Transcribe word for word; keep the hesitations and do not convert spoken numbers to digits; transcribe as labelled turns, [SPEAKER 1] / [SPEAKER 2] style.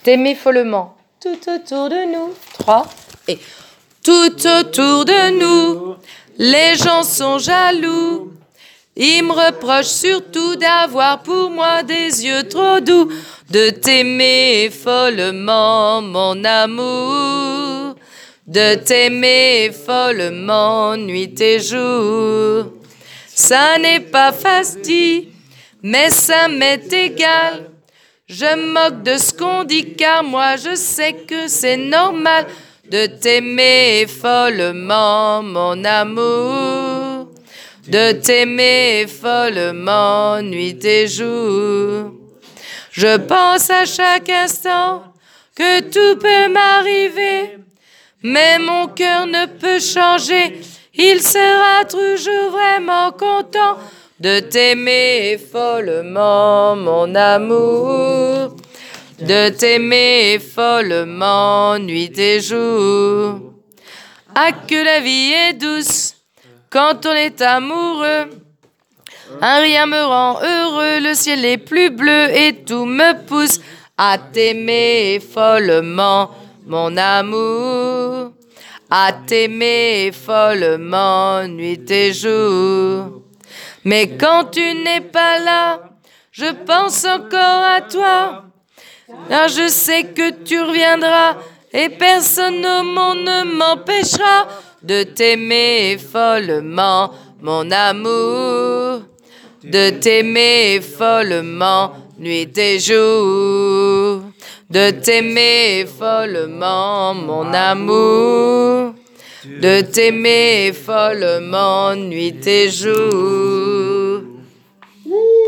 [SPEAKER 1] T'aimer follement. Tout autour de nous. Trois. Et tout autour de nous, les gens sont jaloux. Ils me reprochent surtout d'avoir pour moi des yeux trop doux, de t'aimer follement, mon amour, de t'aimer follement, nuit et jour. Ça n'est pas facile, mais ça m'est égal. Je moque de ce qu'on dit car moi je sais que c'est normal de t'aimer follement, mon amour, de t'aimer follement, nuit et jour. Je pense à chaque instant que tout peut m'arriver, mais mon cœur ne peut changer. Il sera toujours vraiment content de t'aimer follement, mon amour, de t'aimer follement, nuit et jour. Ah, que la vie est douce quand on est amoureux. Un rien me rend heureux, le ciel est plus bleu et tout me pousse à t'aimer follement, mon amour, à t'aimer follement, nuit et jour. Mais quand tu n'es pas là, je pense encore à toi. Car je sais que tu reviendras et personne au monde ne m'empêchera de t'aimer follement, mon amour, de t'aimer follement, nuit et jour, de t'aimer follement, mon amour, de t'aimer follement, nuit et jour.